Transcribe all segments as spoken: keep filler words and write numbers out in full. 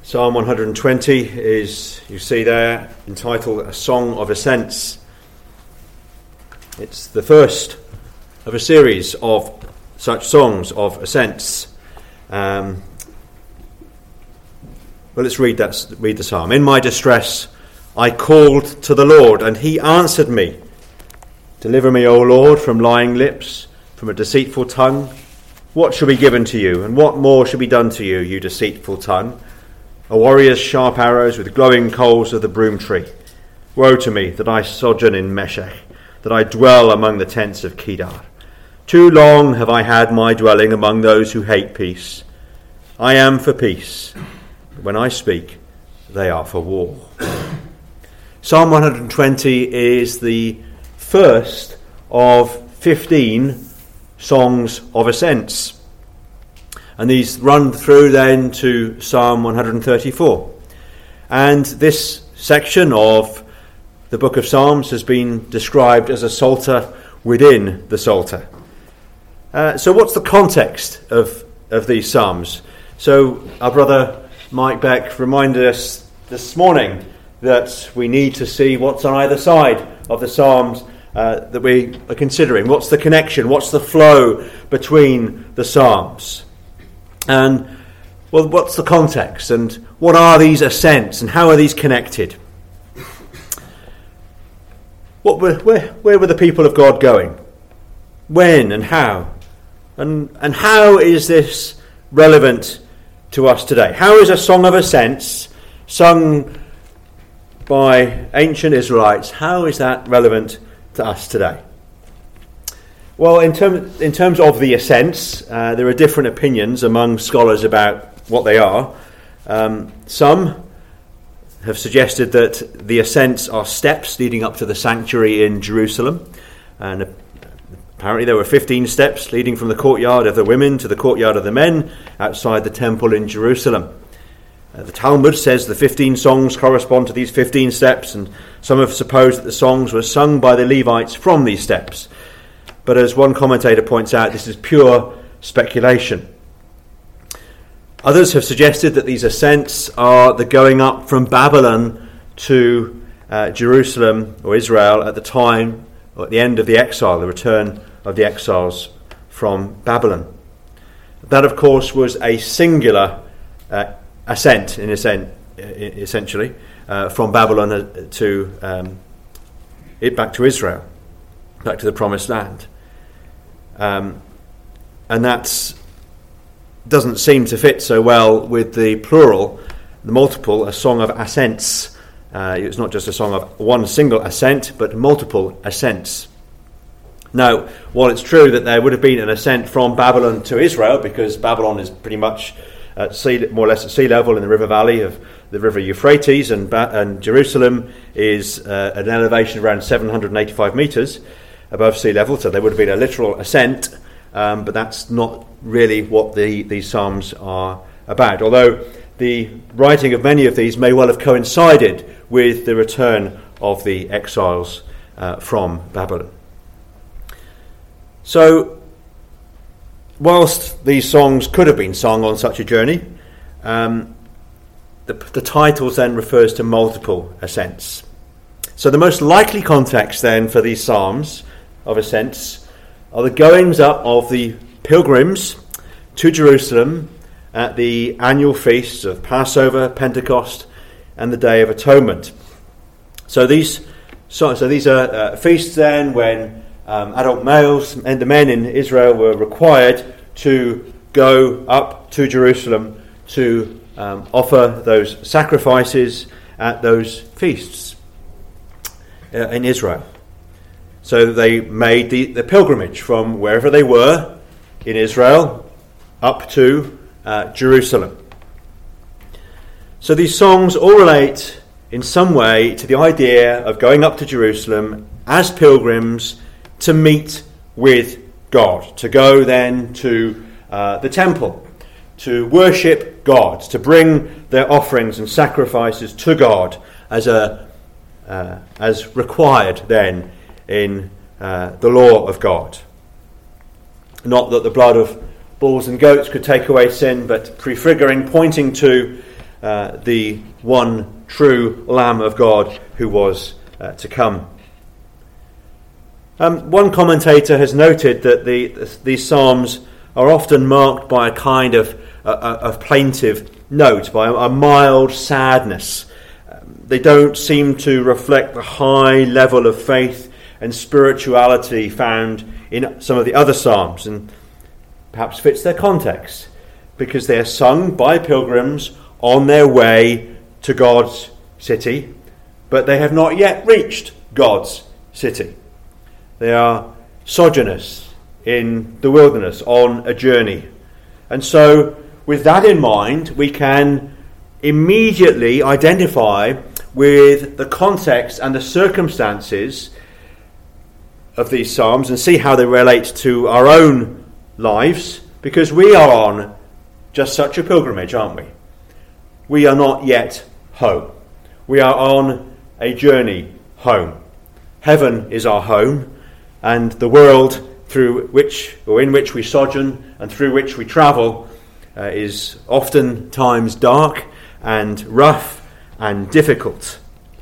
Psalm one hundred twenty is, you see there, entitled A Song of Ascents. It's the first of a series of such songs of ascents. Um, well, let's read that. Read the psalm. In my distress, I called to the Lord, and he answered me. Deliver me, O Lord, from lying lips, from a deceitful tongue. What shall be given to you, and what more shall be done to you, you deceitful tongue? A warrior's sharp arrows with glowing coals of the broom tree. Woe to me that I sojourn in Meshech, that I dwell among the tents of Kedar. Too long have I had my dwelling among those who hate peace. I am for peace, but when I speak, they are for war. Psalm one hundred twenty is the first of fifteen songs of ascents. And these run through then to Psalm one hundred thirty-four. And this section of the book of Psalms has been described as a psalter within the psalter. Uh, so what's the context of, of these psalms? So our brother Mike Beck reminded us this morning that we need to see what's on either side of the psalms uh, that we are considering. What's the connection? What's the flow between the psalms? And, well, what's the context? And what are these ascents? And how are these connected? What were, where, where were the people of God going? When and how? And, and how is this relevant to us today? How is a song of ascents sung by ancient Israelites, how is that relevant to us today? Well, in, term, in terms of the ascents, uh, there are different opinions among scholars about what they are. Um, some have suggested that the ascents are steps leading up to the sanctuary in Jerusalem. And apparently there were fifteen steps leading from the courtyard of the women to the courtyard of the men outside the temple in Jerusalem. Uh, the Talmud says the fifteen songs correspond to these fifteen steps, and some have supposed that the songs were sung by the Levites from these steps. But as one commentator points out, this is pure speculation. Others have suggested that these ascents are the going up from Babylon to uh, Jerusalem or Israel at the time, or at the end of the exile, the return of the exiles from Babylon. That, of course, was a singular uh, ascent, in a sense, essentially, uh, from Babylon to um, it back to Israel, back to the Promised Land. Um, and that doesn't seem to fit so well with the plural, the multiple, a song of ascents. Uh, it's not just a song of one single ascent, but multiple ascents. Now, while it's true that there would have been an ascent from Babylon to Israel, because Babylon is pretty much at sea, more or less at sea level in the river valley of the river Euphrates, and, ba- and Jerusalem is uh, at an elevation of around seven hundred eighty-five metres above sea level, so there would have been a literal ascent, um, but that's not really what the, these psalms are about, although the writing of many of these may well have coincided with the return of the exiles uh, from Babylon. So, whilst these songs could have been sung on such a journey, um, the, the titles then refers to multiple ascents. So the most likely context then for these psalms of ascents are the goings up of the pilgrims to Jerusalem at the annual feasts of Passover, Pentecost, and the Day of Atonement. So these, so, so these are uh, feasts then when um, adult males and the men in Israel were required to go up to Jerusalem to um, offer those sacrifices at those feasts uh, in Israel. So they made the, the pilgrimage from wherever they were in Israel up to uh, Jerusalem. So these songs all relate in some way to the idea of going up to Jerusalem as pilgrims to meet with God, to go then to uh, the temple, to worship God, to bring their offerings and sacrifices to God as a uh, as required then in uh, the law of God. Not that the blood of bulls and goats could take away sin, but prefiguring, pointing to uh, the one true Lamb of God who was uh, to come. Um, one commentator has noted that the, these psalms are often marked by a kind of, uh, of plaintive note, by a, a mild sadness. Um, they don't seem to reflect the high level of faith and spirituality found in some of the other psalms, and perhaps fits their context, because they are sung by pilgrims on their way to God's city, but they have not yet reached God's city. They are sojourners in the wilderness on a journey. And so, with that in mind, we can immediately identify with the context and the circumstances of these psalms and see how they relate to our own lives, because we are on just such a pilgrimage, aren't we? We are not yet home. We are on a journey home. Heaven is our home, and the world through which, or in which we sojourn and through which we travel uh, is oftentimes dark and rough and difficult.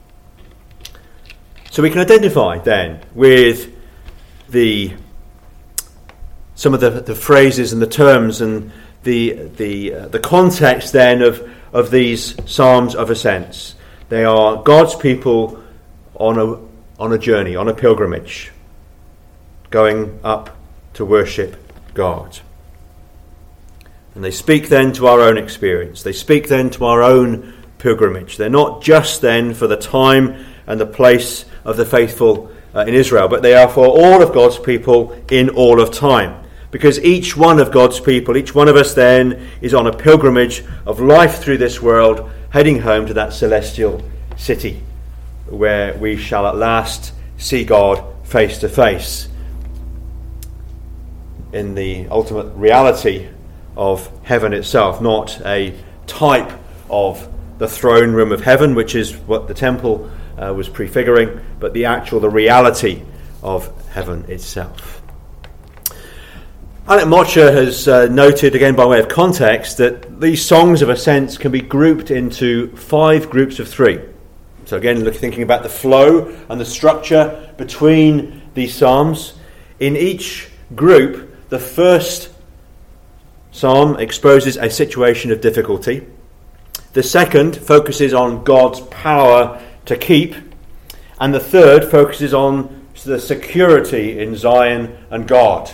So we can identify then with the some of the, the phrases and the terms and the the uh, the context then of of these psalms of ascents. They are God's people on a on a journey, on a pilgrimage, going up to worship God. And they speak then to our own experience. They speak then to our own pilgrimage. They're not just then for the time and the place of the faithful uh, in Israel, but they are for all of God's people in all of time. Because each one of God's people, each one of us then, is on a pilgrimage of life through this world, heading home to that celestial city, where we shall at last see God face to face in the ultimate reality of heaven itself, not a type of the throne room of heaven, which is what the temple uh, was prefiguring, but the actual, the reality of heaven itself. Alec Motcher has uh, noted, again by way of context, that these songs of ascents can be grouped into five groups of three. So again, look, thinking about the flow and the structure between these psalms. In each group, the first psalm exposes a situation of difficulty. The second focuses on God's power to keep. And the third focuses on the security in Zion and God.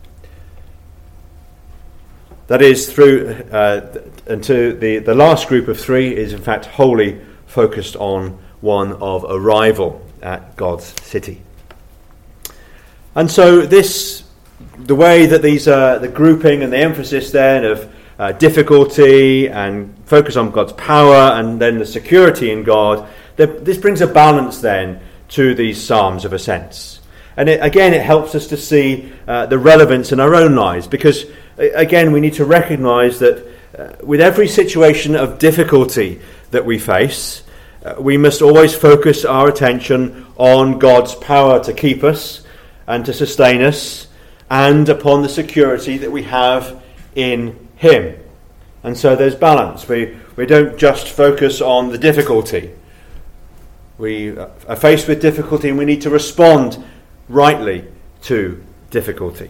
That is through, uh, and to the, the last group of three is in fact wholly focused on one of arrival at God's city. And so this, the way that these are, the grouping and the emphasis then of uh, difficulty and focus on God's power and then the security in God, the, this brings a balance then to these psalms of ascents. And it, again, it helps us to see uh, the relevance in our own lives, because again, we need to recognise that uh, with every situation of difficulty that we face, uh, we must always focus our attention on God's power to keep us and to sustain us, and upon the security that we have in Him. And so there's balance. We, we don't just focus on the difficulty. We are faced with difficulty and we need to respond rightly to difficulty.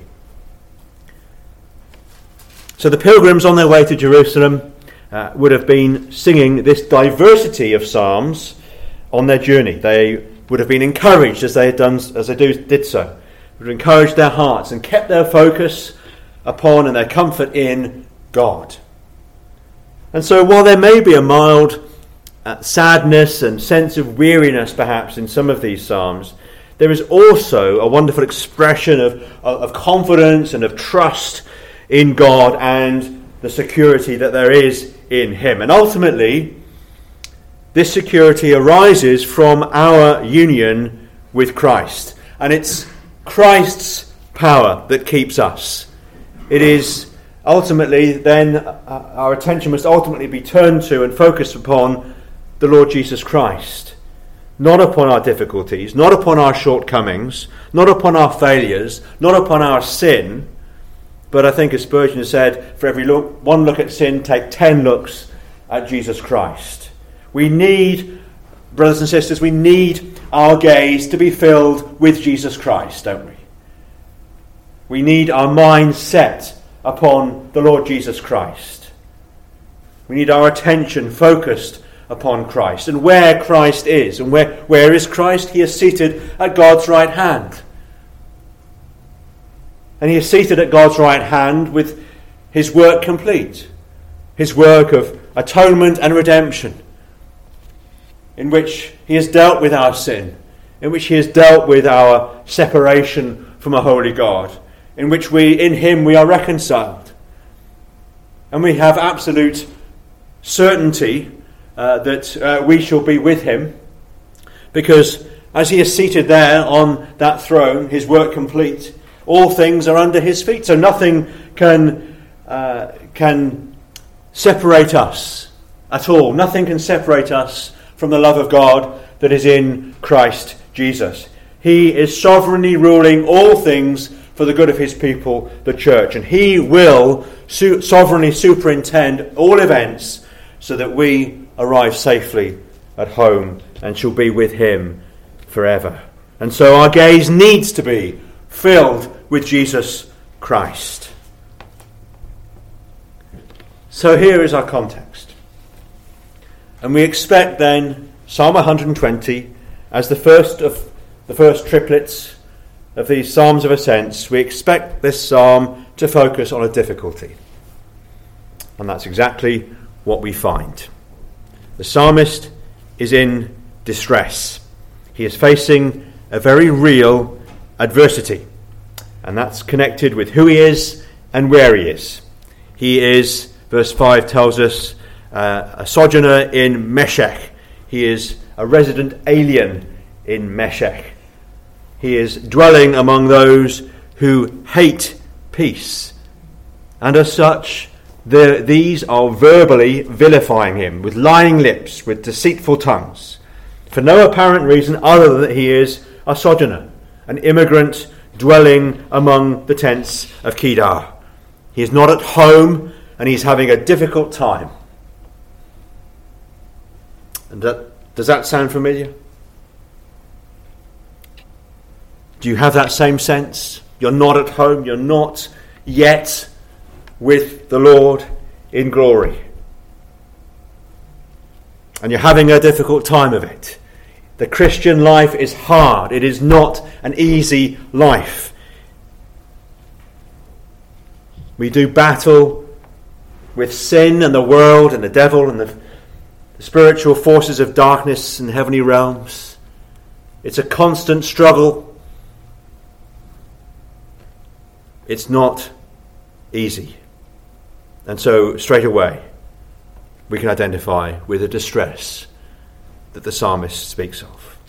So the pilgrims on their way to Jerusalem uh, would have been singing this diversity of psalms on their journey. They would have been encouraged as they had done, as they do, did so. Would have encouraged their hearts and kept their focus upon and their comfort in God. And so while there may be a mild uh, sadness and sense of weariness perhaps in some of these psalms, there is also a wonderful expression of, of, of confidence and of trust in God and the security that there is in Him. And ultimately, this security arises from our union with Christ. And it's Christ's power that keeps us. It is ultimately then, uh, our attention must ultimately be turned to and focused upon the Lord Jesus Christ. Not upon our difficulties, not upon our shortcomings, not upon our failures, not upon our sin. But I think, as Spurgeon said, for every look, one look at sin, take ten looks at Jesus Christ. We need, brothers and sisters, we need our gaze to be filled with Jesus Christ, don't we? We need our mind set upon the Lord Jesus Christ. We need our attention focused upon Christ and where Christ is. And where, where is Christ? He is seated at God's right hand. And he is seated at God's right hand with his work complete. His work of atonement and redemption, in which he has dealt with our sin, in which he has dealt with our separation from a holy God, in which we, in him, we are reconciled. And we have absolute certainty uh, that uh, we shall be with him, because as he is seated there on that throne, his work complete, all things are under his feet. So nothing can uh, can separate us at all. Nothing can separate us from the love of God that is in Christ Jesus. He is sovereignly ruling all things for the good of his people, the church. And he will su- sovereignly superintend all events so that we arrive safely at home and shall be with him forever. And so our gaze needs to be filled with Jesus Christ. So here is our context. And we expect then Psalm one hundred twenty as the first of the first triplets of these Psalms of Ascents. We expect this psalm to focus on a difficulty. And that's exactly what we find. The psalmist is in distress. He is facing a very real adversity. And that's connected with who he is and where he is. He is, verse five tells us, uh, a sojourner in Meshech. He is a resident alien in Meshech. He is dwelling among those who hate peace. And as such, the, these are verbally vilifying him with lying lips, with deceitful tongues, for no apparent reason other than that he is a sojourner, an immigrant dwelling among the tents of Kedar. He is not at home and he's having a difficult time. And that, does that sound familiar? Do you have that same sense? You're not at home, you're not yet with the Lord in glory. And you're having a difficult time of it. The Christian life is hard. It is not an easy life. We do battle with sin and the world and the devil and the, the spiritual forces of darkness in heavenly realms. It's a constant struggle. It's not easy. And so straight away we can identify with the distress that the psalmist speaks of.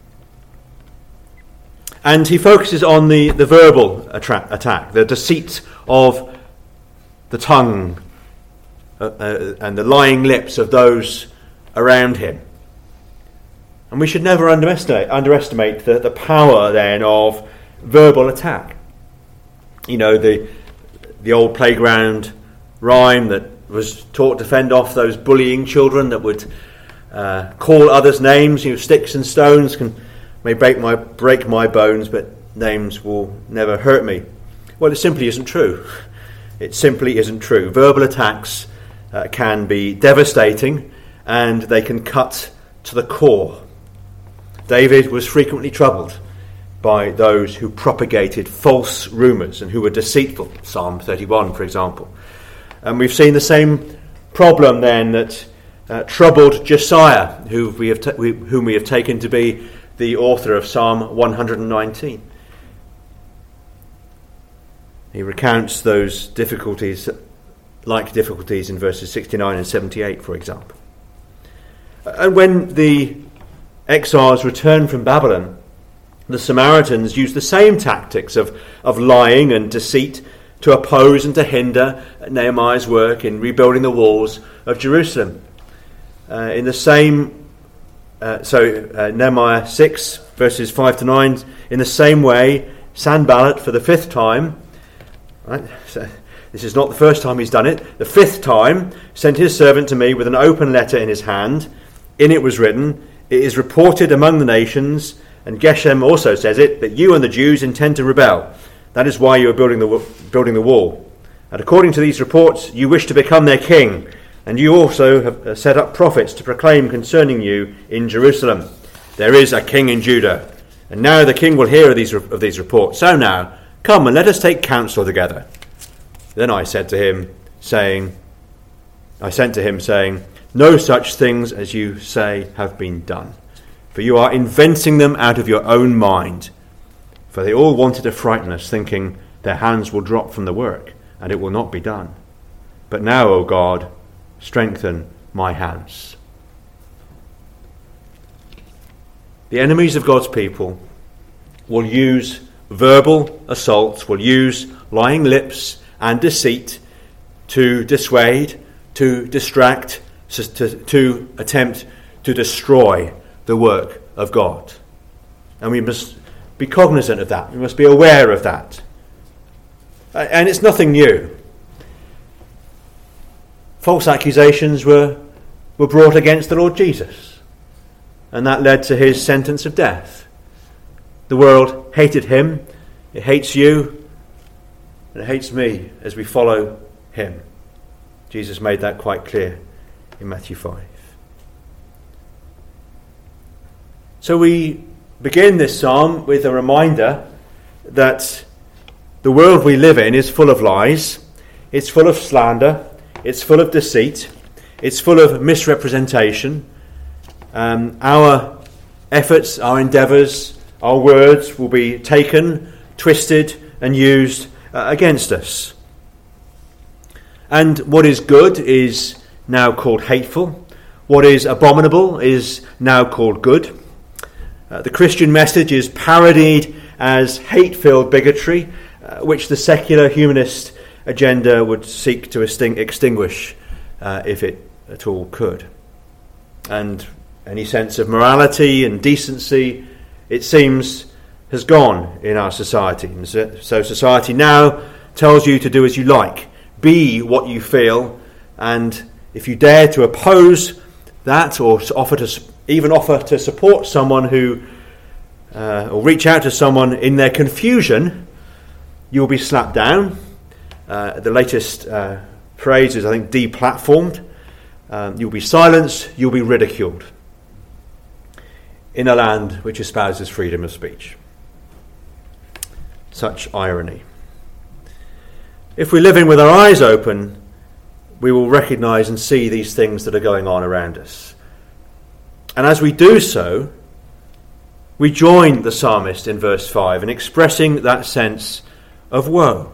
And he focuses on the, the verbal attra- attack, the deceit of the tongue uh, uh, and the lying lips of those around him. And we should never underestimate, underestimate the, the power then of verbal attack. You know, the the old playground rhyme that was taught to fend off those bullying children that would uh, call others names. You know, sticks and stones can may break my break my bones, but names will never hurt me. Well, it simply isn't true. It simply isn't true. Verbal attacks uh, can be devastating, and they can cut to the core. David was frequently troubled by those who propagated false rumours and who were deceitful. Psalm thirty-one, for example. And we've seen the same problem then that uh, troubled Josiah, who we have ta- we, whom we have taken to be the author of Psalm one hundred nineteen. He recounts those difficulties, like difficulties in verses sixty-nine and seventy-eight, for example. And when the exiles returned from Babylon, the Samaritans used the same tactics of, of lying and deceit to oppose and to hinder Nehemiah's work in rebuilding the walls of Jerusalem. Uh, in the same, uh, so uh, Nehemiah six, verses five to nine, in the same way, Sanballat, for the fifth time, right, so This is not the first time he's done it. The fifth time, sent his servant to me with an open letter in his hand. In it was written, it is reported among the nations, and Geshem also says it, that you and the Jews intend to rebel. That is why you are building the, building the wall. And according to these reports, you wish to become their king, and you also have set up prophets to proclaim concerning you in Jerusalem, there is a king in Judah. And now the king will hear of these, of these reports. So now, come and let us take counsel together. Then I said to him, saying, I sent to him, saying, no such things as you say have been done, for you are inventing them out of your own mind. For they all wanted to frighten us, thinking their hands will drop from the work, and it will not be done. But now, O God, strengthen my hands. The enemies of God's people will use verbal assaults, will use lying lips and deceit to dissuade, to distract, to, to attempt to destroy the work of God. And we must be cognizant of that. We must be aware of that. And it's nothing new. False accusations were, were brought against the Lord Jesus, and that led to his sentence of death. The world hated him, it hates you, and it hates me as we follow him. Jesus made that quite clear in Matthew five. So we begin this psalm with a reminder that the world we live in is full of lies, it's full of slander, it's full of deceit, it's full of misrepresentation. Um, our efforts, our endeavours, our words will be taken, twisted and used uh, against us. And what is good is now called hateful. What is abominable is now called good. Uh, the Christian message is parodied as hate-filled bigotry, uh, which the secular humanist agenda would seek to exting- extinguish uh, if it at all could. And any sense of morality and decency, it seems, has gone in our society. And so, so society now tells you to do as you like, be what you feel, and if you dare to oppose that or offer to even offer to support someone who uh, or reach out to someone in their confusion, you'll be slapped down. Uh, the latest uh, phrase is, I think, deplatformed. Um, you'll be silenced, you'll be ridiculed in a land which espouses freedom of speech. Such irony. If we live in with our eyes open, we will recognise and see these things that are going on around us. And as we do so, we join the psalmist in verse five in expressing that sense of woe.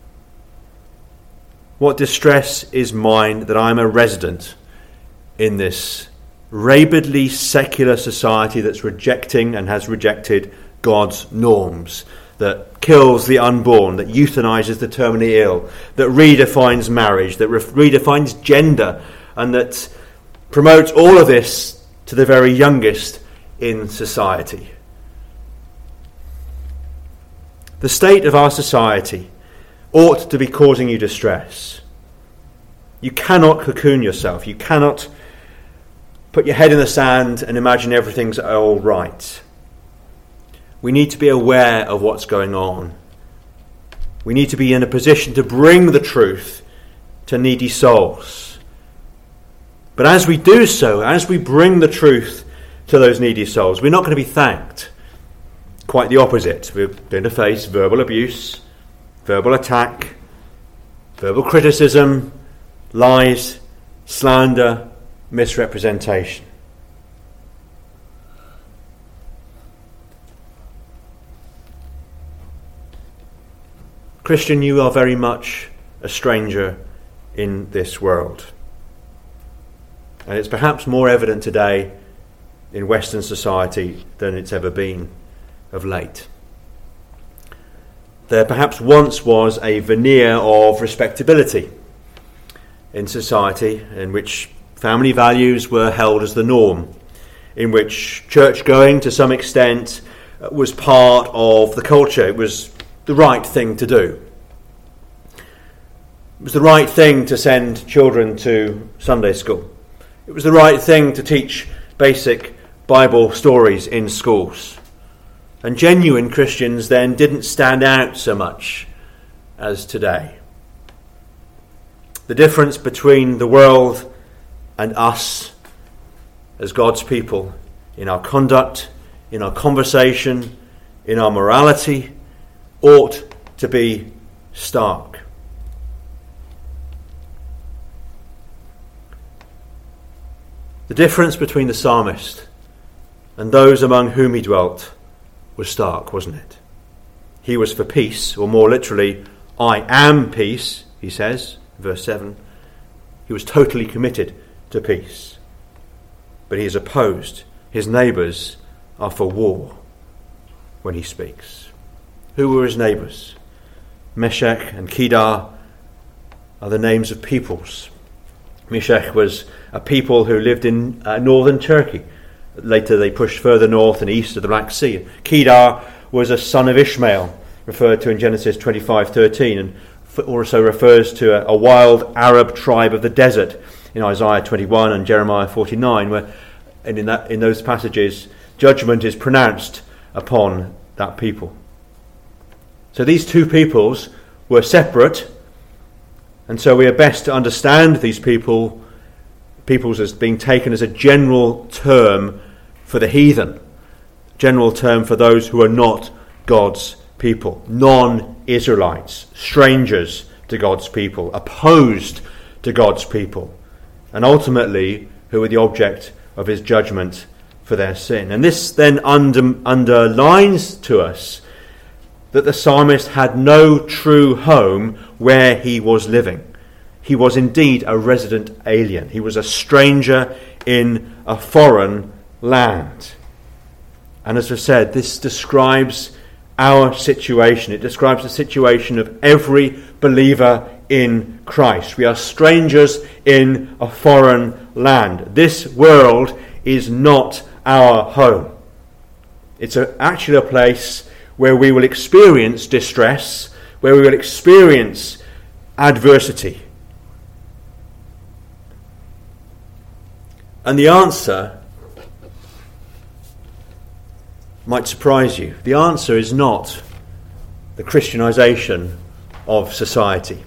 What distress is mine that I am a resident in this rabidly secular society that's rejecting and has rejected God's norms, that kills the unborn, that euthanises the terminally ill, that redefines marriage, that re- redefines gender, and that promotes all of this to the very youngest in society. The state of our society ought to be causing you distress. You cannot cocoon yourself. You cannot put your head in the sand and imagine everything's all right. We need to be aware of what's going on. We need to be in a position to bring the truth to needy souls. But as we do so, as we bring the truth to those needy souls, we're not going to be thanked. Quite the opposite. We're going to face verbal abuse, verbal attack, verbal criticism, lies, slander, misrepresentation. Christian, you are very much a stranger in this world. And it's perhaps more evident today in Western society than it's ever been of late. There perhaps once was a veneer of respectability in society in which family values were held as the norm, in which church going to some extent was part of the culture. It was the right thing to do. It was the right thing to send children to Sunday school. It was the right thing to teach basic Bible stories in schools. And genuine Christians then didn't stand out so much as today. The difference between the world and us as God's people in our conduct, in our conversation, in our morality, ought to be stark. The difference between the psalmist and those among whom he dwelt was stark, wasn't it? He was for peace, or more literally, I am peace, he says, verse seven. He was totally committed to peace. But he is opposed. His neighbours are for war when he speaks. Who were his neighbours? Meshech and Kedar are the names of peoples. Meshech was a people who lived in uh, northern Turkey. Later they pushed further north and east of the Black Sea. Kedar was a son of Ishmael, referred to in Genesis twenty-five thirteen, and also refers to a, a wild Arab tribe of the desert in Isaiah twenty-one and Jeremiah forty-nine, where and in that in those passages judgment is pronounced upon that people. So these two peoples were separate, and so we are best to understand these people peoples as being taken as a general term for the heathen, general term for those who are not God's people, non-Israelites, strangers to God's people, opposed to God's people, and ultimately who are the object of his judgment for their sin. And this then under, underlines to us that the psalmist had no true home where he was living. He was indeed a resident alien. He was a stranger in a foreign land. And as I said, this describes our situation. It describes the situation of every believer in Christ. We are strangers in a foreign land. This world is not our home. It's a, actually a place where we will experience distress, where we will experience adversity. And the answer might surprise you. The answer is not the Christianization of society.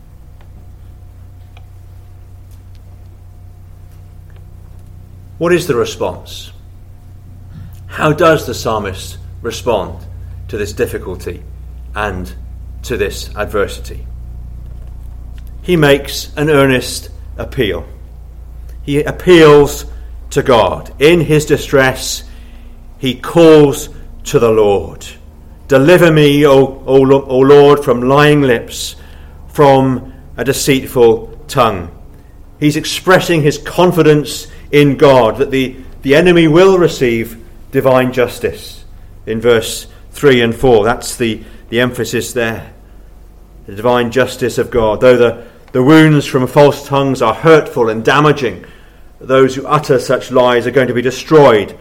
What is the response? How does the psalmist respond to this difficulty and to this adversity? He makes an earnest appeal. He appeals to God. In his distress, he calls to the Lord. Deliver me, O, o, o Lord, from lying lips, from a deceitful tongue. He's expressing his confidence in God that the, the enemy will receive divine justice. In verse three and four, that's the, the emphasis there. The divine justice of God. Though the, the wounds from false tongues are hurtful and damaging, those who utter such lies are going to be destroyed.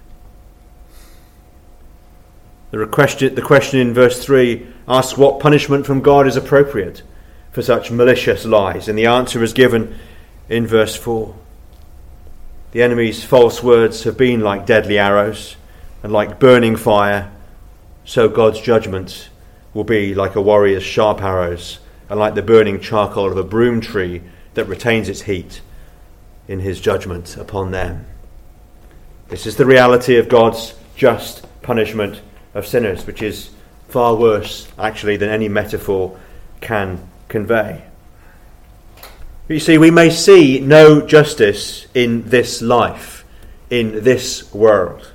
The question, the question in verse three asks what punishment from God is appropriate for such malicious lies, and the answer is given in verse four. The enemy's false words have been like deadly arrows and like burning fire, so God's judgment will be like a warrior's sharp arrows and like the burning charcoal of a broom tree that retains its heat in his judgment upon them. This is the reality of God's just punishment of sinners, which is far worse, actually, than any metaphor can convey. But you see, we may see no justice in this life, in this world.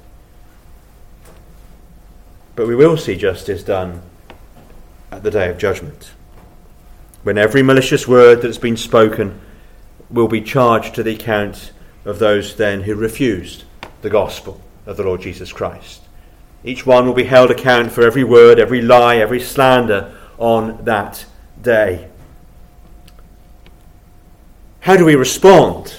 But we will see justice done at the day of judgment, when every malicious word that's been spoken will be charged to the account of those then who refused the gospel of the Lord Jesus Christ. Each one will be held account for every word, every lie, every slander on that day. How do we respond?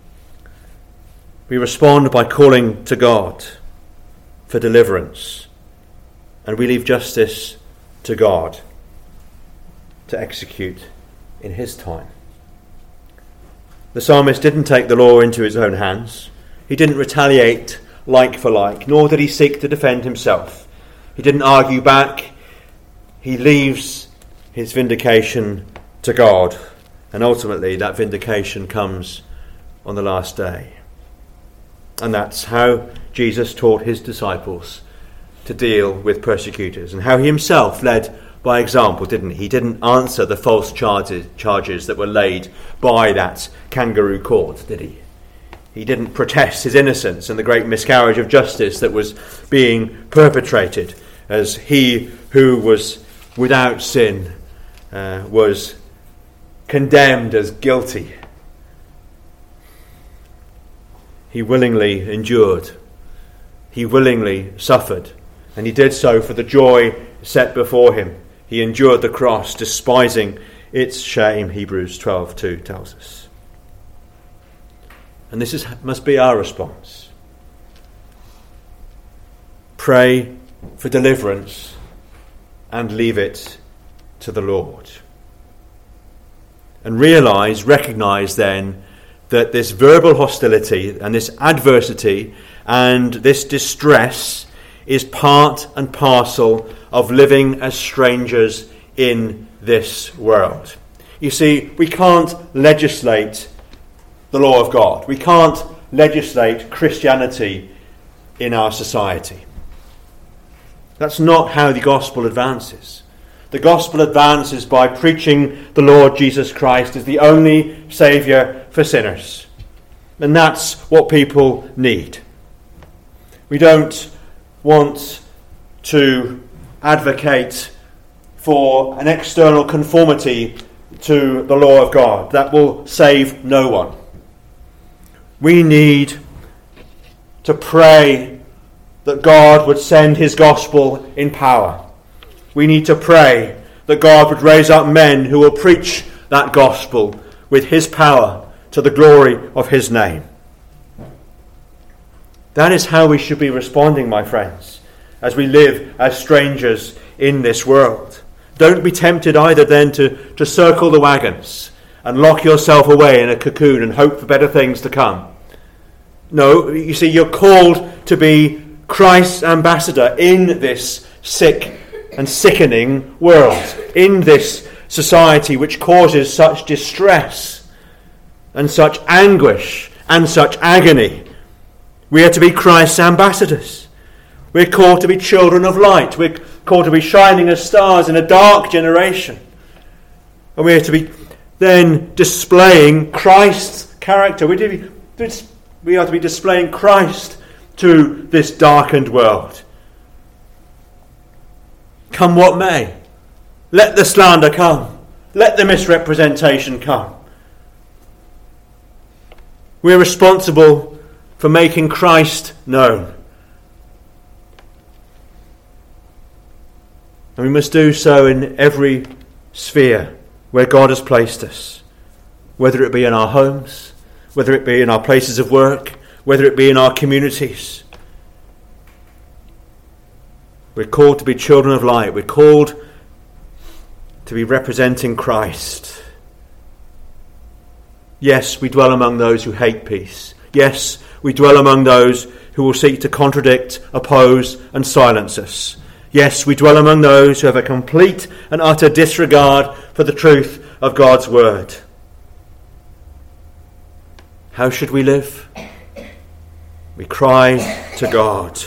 We respond by calling to God for deliverance, and we leave justice to God to execute in his time. The psalmist didn't take the law into his own hands. He didn't retaliate like for like, nor did he seek to defend himself. He didn't argue back. He leaves his vindication to God, and ultimately that vindication comes on the last day. And that's how Jesus taught his disciples to deal with persecutors, and how he himself led by example, didn't he? He didn't answer the false charges, charges that were laid by that kangaroo court, did he? He didn't protest his innocence and the great miscarriage of justice that was being perpetrated as he who was without sin uh, was condemned as guilty. He willingly endured. He willingly suffered. And he did so for the joy set before him. He endured the cross, despising its shame, Hebrews twelve two tells us. And this is, must be our response. Pray for deliverance and leave it to the Lord. And realise, recognise then, that this verbal hostility and this adversity and this distress is part and parcel of living as strangers in this world. You see, we can't legislate the law of God. We can't legislate Christianity in our society. That's not how the gospel advances. The gospel advances by preaching the Lord Jesus Christ as the only Saviour for sinners. And that's what people need. We don't want to advocate for an external conformity to the law of God. That will save no one. We need to pray that God would send his gospel in power. We need to pray that God would raise up men who will preach that gospel with his power to the glory of his name. That is how we should be responding, my friends, as we live as strangers in this world. Don't be tempted either then to, to circle the wagons and lock yourself away in a cocoon and hope for better things to come. No, you see, you're called to be Christ's ambassador in this sick and sickening world, in this society which causes such distress and such anguish and such agony. We are to be Christ's ambassadors. We're called to be children of light. We're called to be shining as stars in a dark generation. And we are to be then displaying Christ's character. We're to be, we are to be displaying Christ to this darkened world. Come what may. Let the slander come. Let the misrepresentation come. We're responsible for making Christ known. And we must do so in every sphere where God has placed us, whether it be in our homes, whether it be in our places of work, whether it be in our communities. We're called to be children of light. We're called to be representing Christ. Yes, we dwell among those who hate peace. Yes, we dwell among those who will seek to contradict, oppose, and silence us. Yes, we dwell among those who have a complete and utter disregard for the truth of God's word. How should we live? We cry to God.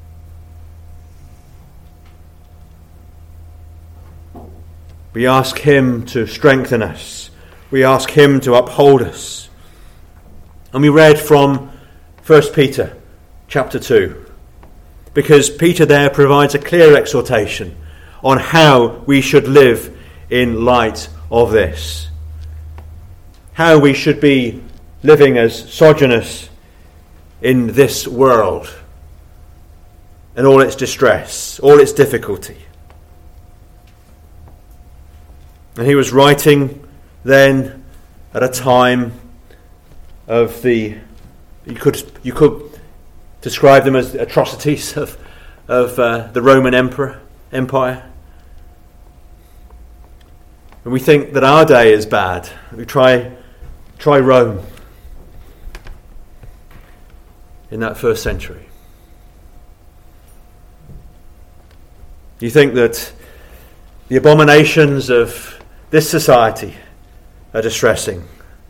We ask him to strengthen us. We ask him to uphold us. And we read from First Peter chapter two, because Peter there provides a clear exhortation on how we should live in light of this. How we should be living as sojourners in this world and all its distress, all its difficulty. And he was writing then at a time of the, you could you could describe them as atrocities of of uh, the Roman Emperor Empire. And we think that our day is bad. We try, try Rome in that first century. You think that the abominations of this society are distressing.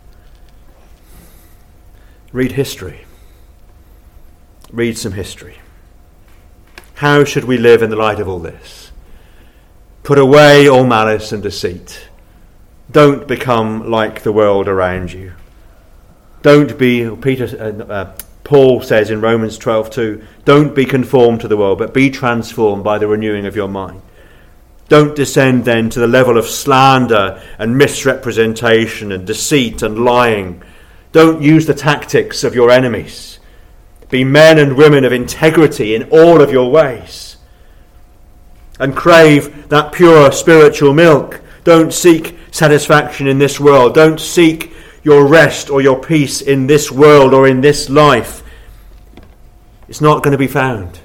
Read history. Read some history. How should we live in the light of all this? Put away all malice and deceit. Don't become like the world around you. Don't be, Peter, uh, uh, Paul says in Romans twelve two, don't be conformed to the world, but be transformed by the renewing of your mind. Don't descend then to the level of slander and misrepresentation and deceit and lying. Don't use the tactics of your enemies. Be men and women of integrity in all of your ways. And crave that pure spiritual milk. Don't seek satisfaction in this world. Don't seek your rest or your peace in this world or in this life. It's not going to be found.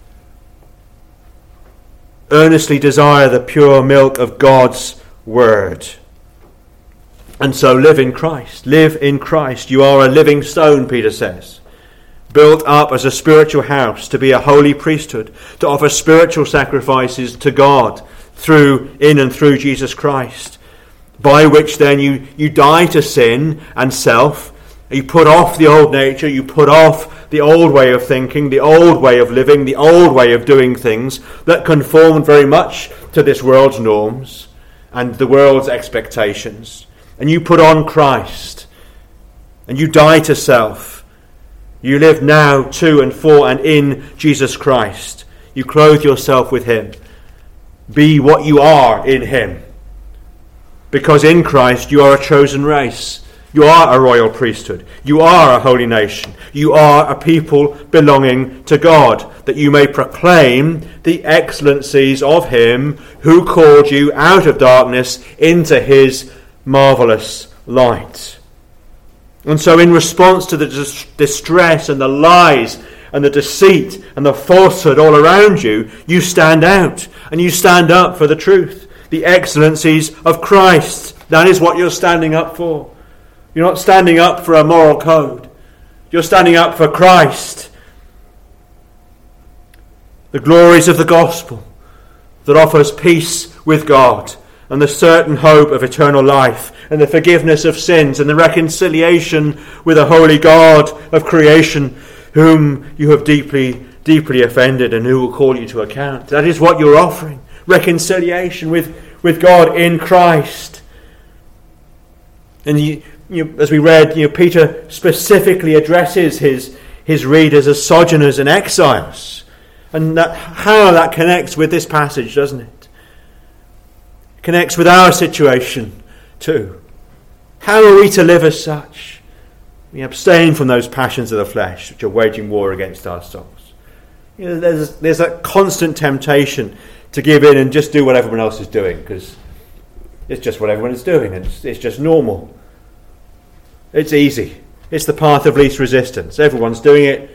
Earnestly desire the pure milk of God's word. And so live in Christ. Live in Christ. You are a living stone, Peter says. Built up as a spiritual house to be a holy priesthood, to offer spiritual sacrifices to God through, in and through Jesus Christ, by which then you, you die to sin and self. You put off the old nature, you put off the old way of thinking, the old way of living, the old way of doing things that conform very much to this world's norms and the world's expectations. And you put on Christ, and you die to self. You live now to and for and in Jesus Christ. You clothe yourself with him. Be what you are in him. Because in Christ you are a chosen race. You are a royal priesthood. You are a holy nation. You are a people belonging to God, that you may proclaim the excellencies of him who called you out of darkness into his marvelous light. And so in response to the dis- distress and the lies and the deceit and the falsehood all around you, you stand out and you stand up for the truth, the excellencies of Christ. That is what you're standing up for. You're not standing up for a moral code. You're standing up for Christ. The glories of the gospel that offers peace with God and the certain hope of eternal life and the forgiveness of sins and the reconciliation with a holy God of creation whom you have deeply, deeply offended and who will call you to account. That is what you're offering. Reconciliation with, with God in Christ. And you, you, as we read, you know, Peter specifically addresses his, his readers as sojourners and exiles. And that, how that connects with this passage, doesn't it? It connects with our situation too. How are we to live as such? We abstain from those passions of the flesh which are waging war against our souls. You know, there's, there's a constant temptation to give in and just do what everyone else is doing, because it's just what everyone is doing. It's, it's just normal. It's easy. It's the path of least resistance. Everyone's doing it.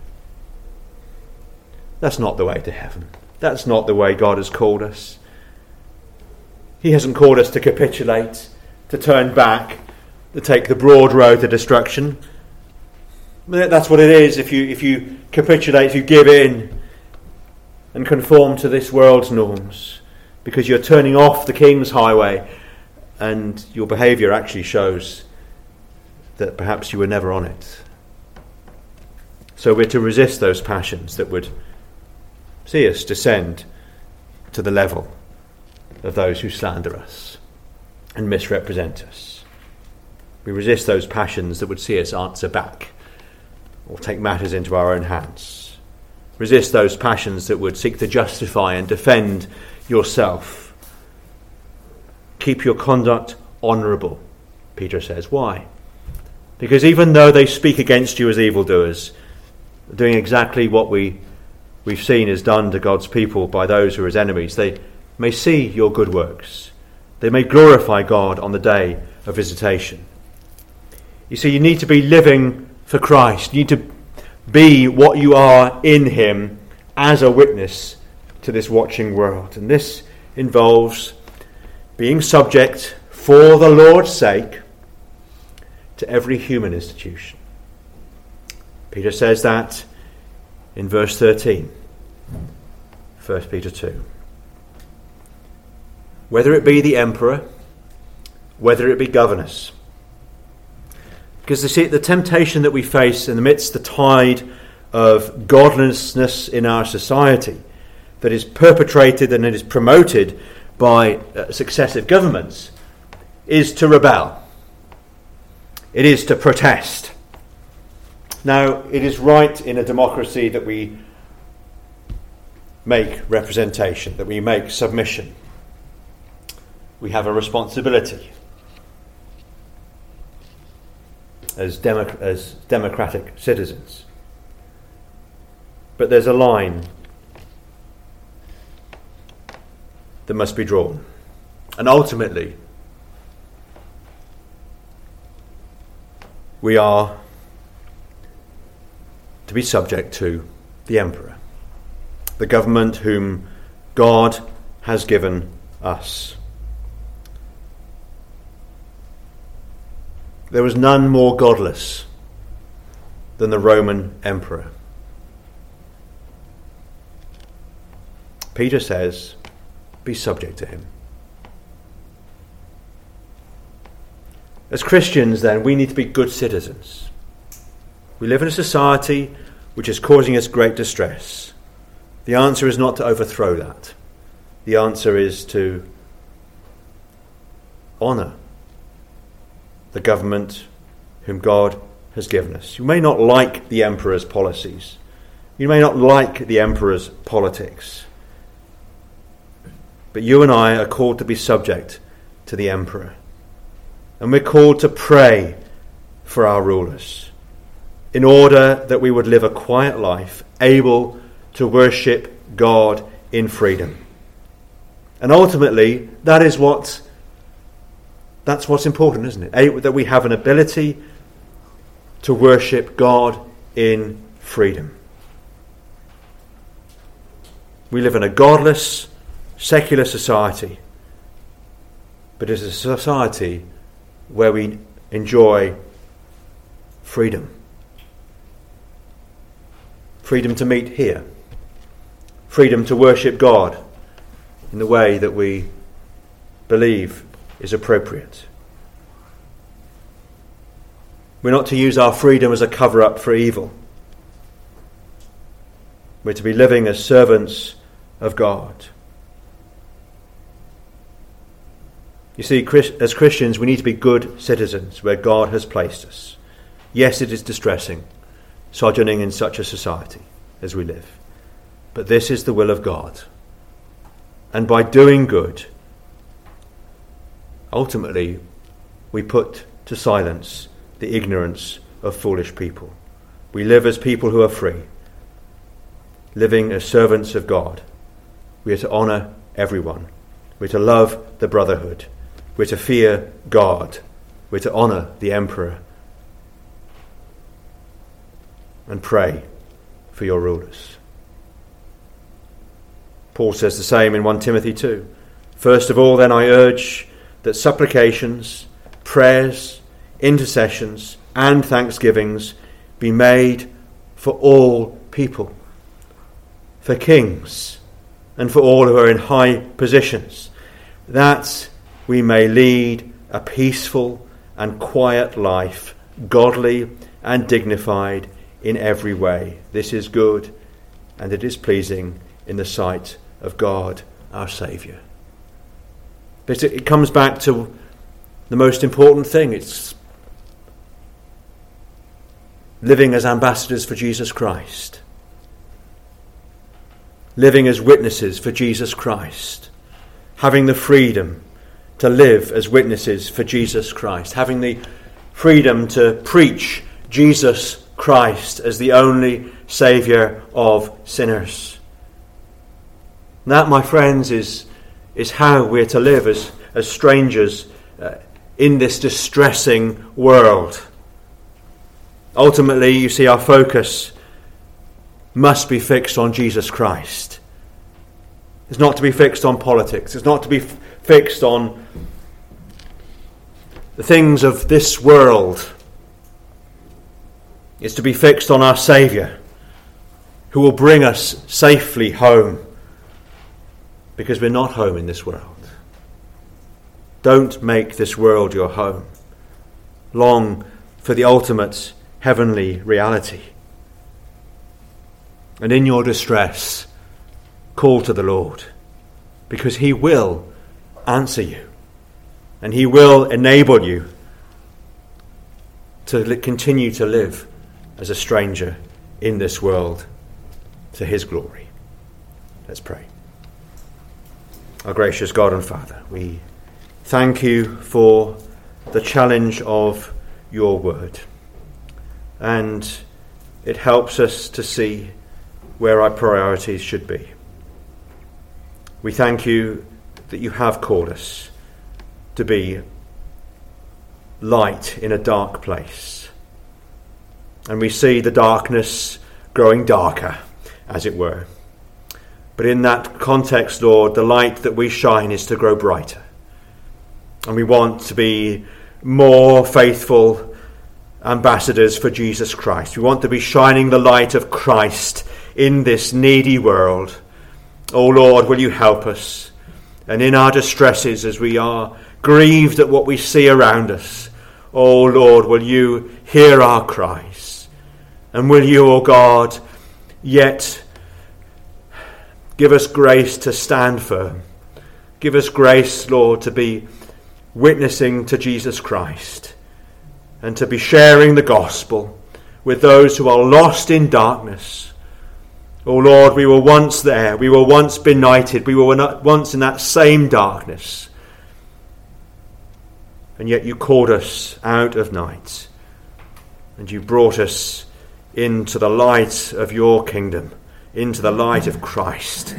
That's not the way to heaven. That's not the way God has called us. He hasn't called us to capitulate, to turn back, to take the broad road to destruction. That's what it is if you if you capitulate, if you give in and conform to this world's norms, because you're turning off the King's highway and your behaviour actually shows that perhaps you were never on it. So we're to resist those passions that would see us descend to the level of those who slander us and misrepresent us. We resist those passions that would see us answer back or take matters into our own hands. Resist those passions that would seek to justify and defend yourself. Keep your conduct honourable, Peter says. Why? Because even though they speak against you as evildoers, they're doing exactly what we, we've seen is done to God's people by those who are his enemies. They may see your good works. They may glorify God on the day of visitation. You see, you need to be living for Christ. You need to be what you are in him as a witness to this watching world. And this involves being subject for the Lord's sake to every human institution. Peter says that in verse thirteen, First Peter two. Whether it be the emperor, whether it be governors. Because you see, the temptation that we face in the midst of the tide of godlessness in our society that is perpetrated and it is promoted by uh, successive governments is to rebel. It is to protest. Now, it is right in a democracy that we make representation, that we make submission. We have a responsibility as, democ- as democratic citizens. But there's a line that must be drawn. And ultimately, we are to be subject to the emperor, the government whom God has given us. There was none more godless than the Roman emperor. Peter says, be subject to him. As Christians, then, we need to be good citizens. We live in a society which is causing us great distress. The answer is not to overthrow that. The answer is to honour the government whom God has given us. You may not like the emperor's policies. You may not like the emperor's politics. But you and I are called to be subject to the emperor. And we're called to pray for our rulers in order that we would live a quiet life, able to worship God in freedom. And ultimately, that is what that's what's important, isn't it? That we have an ability to worship God in freedom. We live in a godless, secular society, but it's a society where we enjoy freedom. Freedom to meet here. Freedom to worship God in the way that we believe is appropriate. We're not to use our freedom as a cover-up for evil. We're to be living as servants of God. You see, as Christians, we need to be good citizens where God has placed us. Yes, it is distressing, sojourning in such a society as we live. But this is the will of God. And by doing good, ultimately, we put to silence the ignorance of foolish people. We live as people who are free, living as servants of God. We are to honour everyone. We're to love the brotherhood. We're to fear God. We're to honour the emperor and pray for your rulers. Paul says the same in First Timothy two. First of all, then, I urge that supplications, prayers, intercessions, and thanksgivings be made for all people, for kings, and for all who are in high positions, that we may lead a peaceful and quiet life, godly and dignified in every way. This is good, and it is pleasing in the sight of God our Saviour. But it comes back to the most important thing. It's living as ambassadors for Jesus Christ. Living as witnesses for Jesus Christ. Having the freedom to live as witnesses for Jesus Christ. Having the freedom to preach Jesus Christ as the only Saviour of sinners. And that, my friends, is, is how we're to live as, as strangers uh, in this distressing world. Ultimately, you see, our focus must be fixed on Jesus Christ. It's not to be fixed on politics. It's not to be f- fixed on the things of this world. It's to be fixed on our Saviour, who will bring us safely home, because we're not home in this world. Don't make this world your home. Long for the ultimate heavenly reality. And in your distress, call to the Lord, because he will answer you, and he will enable you to li- continue to live as a stranger in this world to his glory. Let's pray. Our gracious God and Father, we thank you for the challenge of your word, and it helps us to see where our priorities should be. We thank you that you have called us to be light in a dark place, and we see the darkness growing darker, as it were. But in that context, Lord, the light that we shine is to grow brighter. And we want to be more faithful ambassadors for Jesus Christ. We want to be shining the light of Christ in this needy world. Oh Lord, will you help us? And in our distresses, as we are grieved at what we see around us, oh Lord, will you hear our cries? And will you, oh God, yet give us grace to stand firm. Give us grace, Lord, to be witnessing to Jesus Christ and to be sharing the gospel with those who are lost in darkness. Oh Lord, we were once there. We were once benighted. We were once in that same darkness. And yet you called us out of night, and you brought us into the light of your kingdom, into the light of Christ.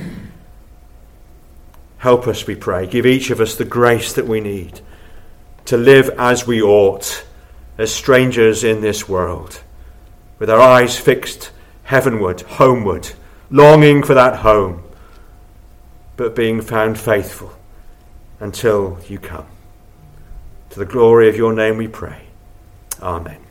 Help us, we pray. Give each of us the grace that we need to live as we ought, as strangers in this world, with our eyes fixed heavenward, homeward, longing for that home, but being found faithful until you come. To the glory of your name we pray. Amen.